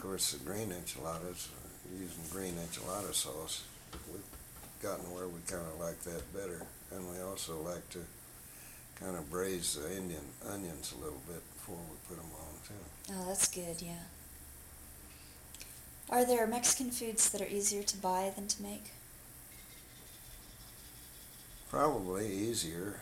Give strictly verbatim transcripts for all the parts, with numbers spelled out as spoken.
course, the green enchiladas, uh, using green enchilada sauce, we've gotten where we kind of like that better. And we also like to kind of braise the Indian onions a little bit before we put them on, too. Oh, that's good, yeah. Are there Mexican foods that are easier to buy than to make? Probably easier.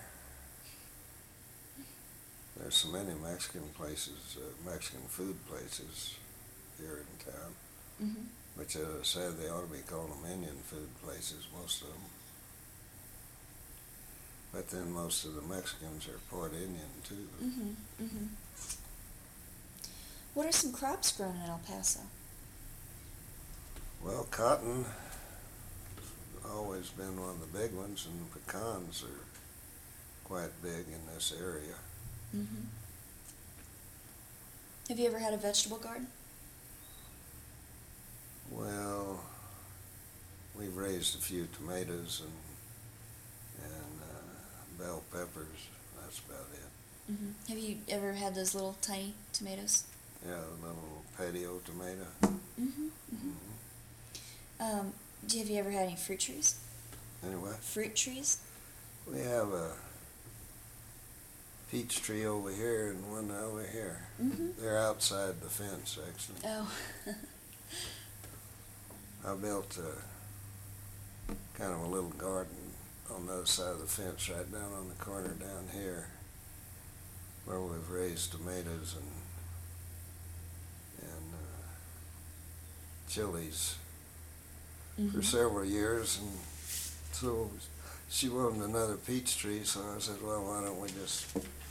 There's so many Mexican places, uh, Mexican food places here in town, Mm-hmm. which, as I said, they ought to be called them Indian food places, most of them. But then most of the Mexicans are part Indian, too. Mm-hmm. Mm-hmm. What are some crops grown in El Paso? Well, cotton has always been one of the big ones, and pecans are quite big in this area. Mm-hmm. Have you ever had a vegetable garden? Well, we've raised a few tomatoes and and uh, bell peppers. That's about it. Mm-hmm. Have you ever had those little tiny tomatoes? Yeah, a little patio tomato. Mm-hmm. Mm-hmm. Mm-hmm. Um, do have you ever had any fruit trees? Anyway, Fruit trees? we have a peach tree over here and one over here. Mm-hmm. They're outside the fence, actually. Oh. I built a kind of a little garden on the other side of the fence, right down on the corner down here, where we've raised tomatoes and and uh, chilies Mm-hmm. for several years, and so she wanted another peach tree, so I said, well, why don't we just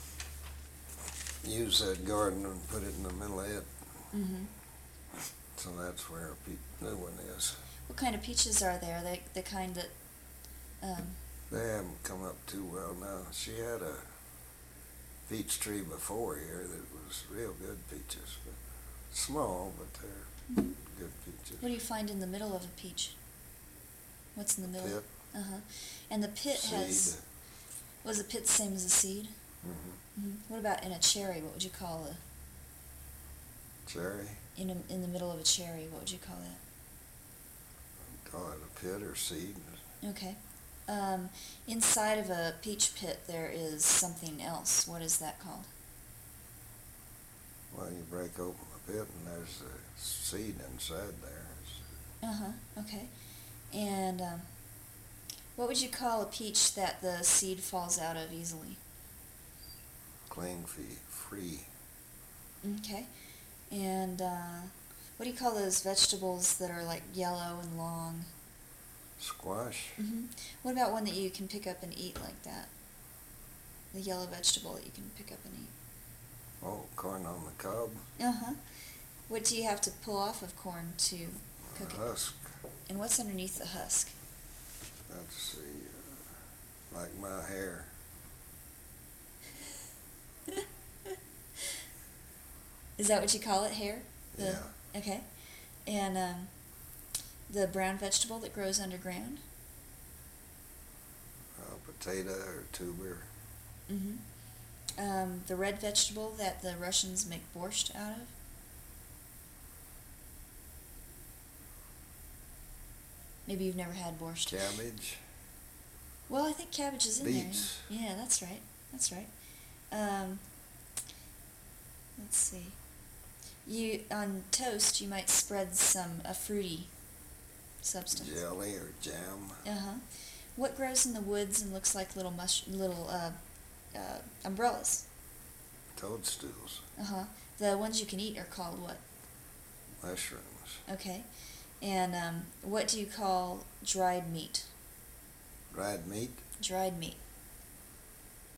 use that garden and put it in the middle of it. Mm-hmm. So that's where our pe- new one is. What kind of peaches are there? They the kind that. Um, They haven't come up too well now. She had a peach tree before here that was real good peaches, but small, but they're Mhm. good peaches. what do you find in the middle of a peach? What's in the middle? Pit, Uh huh. And the pit has. seed. Was the pit the same as the seed? Mm-hmm. Mm-hmm. What about in a cherry? What would you call a Cherry, in a, in the middle of a cherry? What would you call that? call it a pit or seed. Okay. Um, inside of a peach pit, there is something else. What is that called? Well, you break open the pit and there's a seed inside there. It's Uh huh. Okay. And um, what would you call a peach that the seed falls out of easily? cling fee, free. Okay. And uh, what do you call those vegetables that are like yellow and long? Squash, Mm-hmm. What about one that you can pick up and eat like that? The yellow vegetable that you can pick up and eat. oh, corn on the cob, Uh huh. What do you have to pull off of corn to cook it? husk. And what's underneath the husk? Let's see, uh, like my hair. Is that what you call it, hair? The, Yeah. Okay. And um, the brown vegetable that grows underground? Uh, potato or tuber. Mm-hmm. Um, the red vegetable that the Russians make borscht out of? Maybe you've never had borscht. Cabbage, Well, I think cabbage is in beets. there. Yeah, that's right. That's right. Um, let's see. You on toast, you might spread some a fruity substance. jelly or jam, Uh huh. What grows in the woods and looks like little mush little uh, uh, umbrellas? toadstools, Uh huh. The ones you can eat are called what? mushrooms, Okay. And um, what do you call dried meat? dried meat, Dried meat.